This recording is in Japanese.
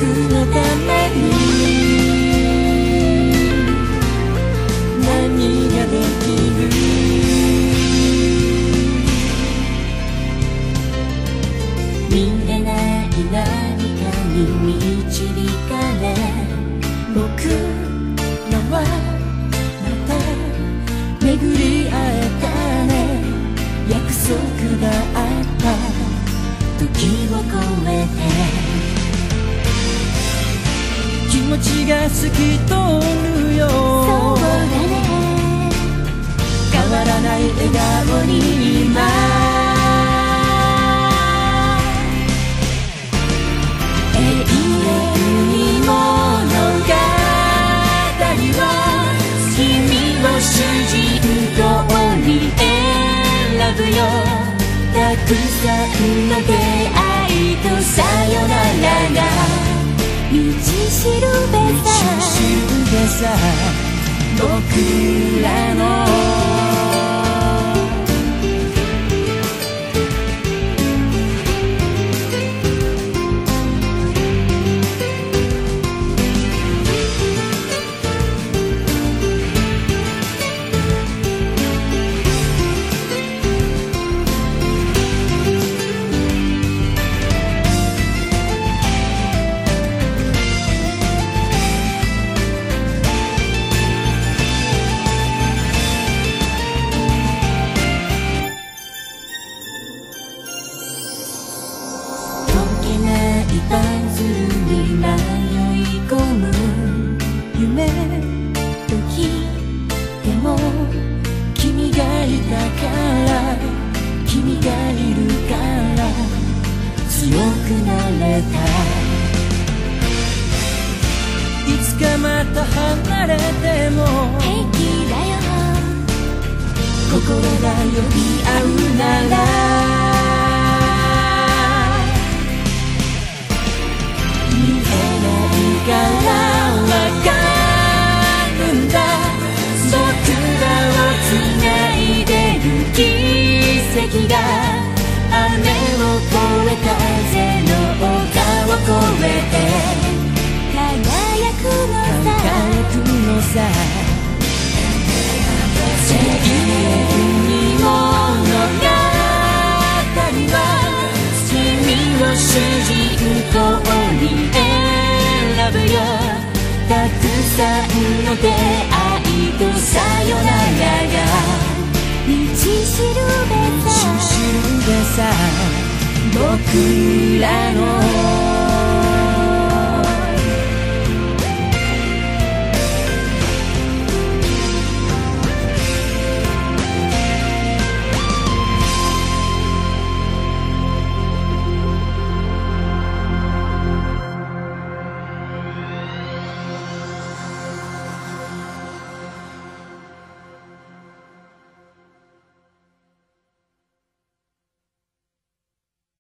のために何ができる？見えない何かに導かれ、僕らはまた巡り会えたね。約束があった時を超えて、気持ちが透き通るよ。そうだね、変わらない笑顔に今永遠に物語は君を主人公に選ぶよ。たくさんの出会いとさよならが道しるべさ、僕らのパズルに迷い込む夢時でも君がいたから君がいるから強くなれた。いつかまた離れても平気だよ。心が呼び合うならからわかるんだ。僕らをつないでる奇跡が雨を越え風の丘を越えて輝くのさ。永遠に物語は君を主人公にたくさんの出会いとさよならが道しるべさ、僕らの